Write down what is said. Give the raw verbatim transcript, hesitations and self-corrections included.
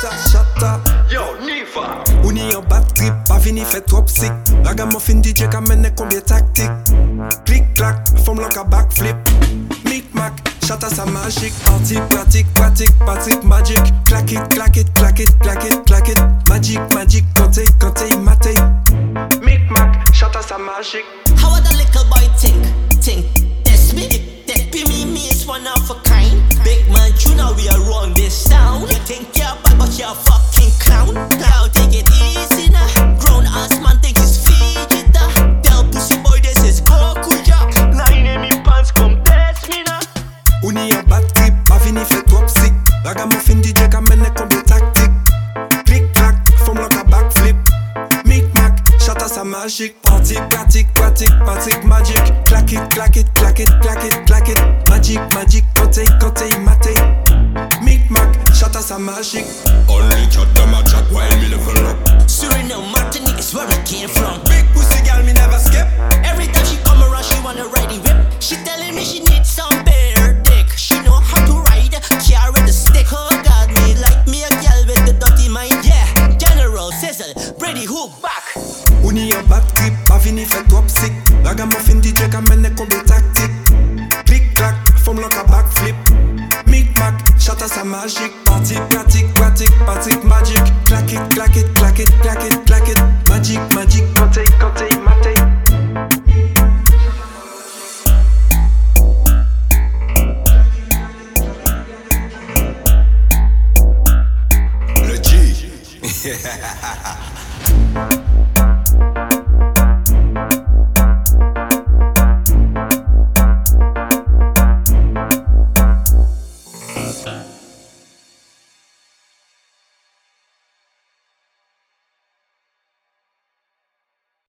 Chata, chata. Yo, Niva. Ou ni en bad trip, pas vini fait trop sick. Ragamuffin D J kamene combien tactique. Clic clac, forme l'en ka backflip. Mic mac, chata sa magique. Party pratique, pratique, Patrick magic. Clack it, clack it, clack it, clack it, clack it. Magic, magic, kante, kante, mate. Mic mac, chata sa magique. How would a little boy think? Think, that's me. That be me, me is one of a kind. Big man, you know we are wrong this town. You think you're bad, but you're a fucking clown. Now take it easy now. Grown ass man think he's fidgeta. Tell pussy boy this is Goku ya. Nine in me pants, come test me now. Ou ni en bad trip, pas vini fait trop sick. Ragamuffin D J kamene combien tactique. Clic clac, forme l'en ka backflip. Mic mac, chata sa magique. Party pratique, pratique, Patrick magic. Clack it, clack it, clack it, clack it, clack it. Magic, magic, kante, kante, mate. Mic mac, chata sa magique. Only chat them a chat while me level up. Suriname, Martinique is where we came from. Big pussy girl, me never skip. Every time she come around, she wanna ride the whip. She telling me she needs some bare dick. She know how to ride, carry the stick. Oh God, me like me a girl with the dirty mind. Yeah, General Sizzle, Brady Hook back. Ou ni en bad trip, pas vini fait trop sick. Ragamuffin D J kamene combien tactique. Clic clac, forme l'en ka backflip. Mic mac, chata sa magique. Party pratique, pratique, Patrick magic. Clack it, clack it, clack it, clack it, clack it. Magic, magic, kante, kante, mate. Le G.